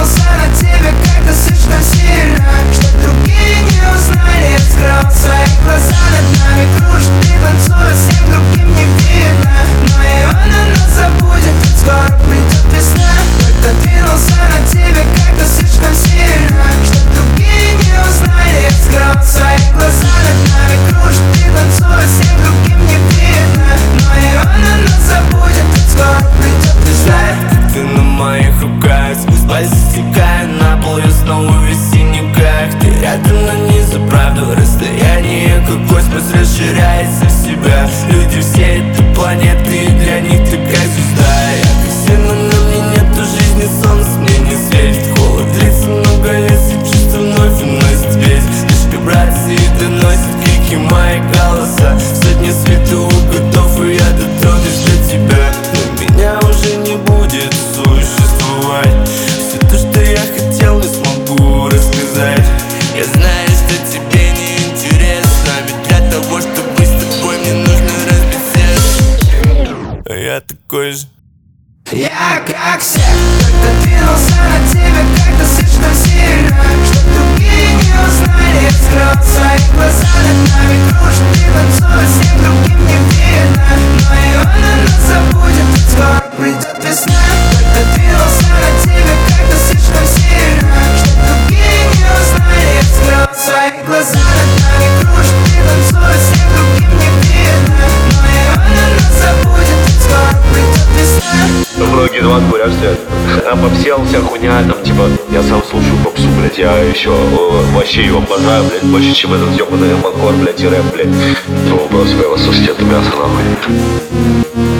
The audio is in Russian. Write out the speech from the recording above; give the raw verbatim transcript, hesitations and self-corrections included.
Надеялся на тебя как-то слишком сильно, что другие не узнали. Я скрыл свои глаза, над нами кружит и танцует, всем другим не видно. Но и она нас забудет, ведь скоро придет весна. Только двинулся на тебя как-то слишком сильно, что другие не узнали. Я скрыл свои глаза, над нами кружит и танцует, всем другим не видно. Но и она нас забудет, ведь скоро придет весна. Ты на моих руках, сквозь пальцы стекая на пол, я снова в весенниках. Ты рядом, но не за правду, расстояние как космос расширяется в себя. Люди все этой планеты, и для них ты как звезда. Я как сильно, но мне нету жизни, солнце мне не светит. Холод длится много лет, все чувства вновь уносит весь. Лишь вибрации доносят крики мои голоса. Сотни световых годов, и я дотронусь до тебя. Но меня уже не будет существовать. Все то, что я хотел, не смогу рассказать. Я знаю, что тебе не интересно, ведь для того, чтобы быть с тобой, мне нужно разбить сердце. А я такой же. Я как все, только двинулся на тебя как-то слишком сильно, что другие не узнали. Я скрыл свои глаза, над нами кружит и танцует, всем другим не видно. Но и она нас забудет, ведь скоро придет весна. Только двинулся на тебя как-то слишком сильно, что другие не узнали. Я скрыл свои глаза, над нами кружит и танцует, всем другим не видно. Но и она нас забудет, ведь скоро придет весна. Многие два говорят, что я попсел, вся хуйня, там, типа, я сам слушаю попсу, блядь, я еще о, вообще ее обожаю, блядь, больше, чем этот ёбаный макор, блядь, и рэп, блядь. Ну, просто я вас слушайте, это мясо, нахуй.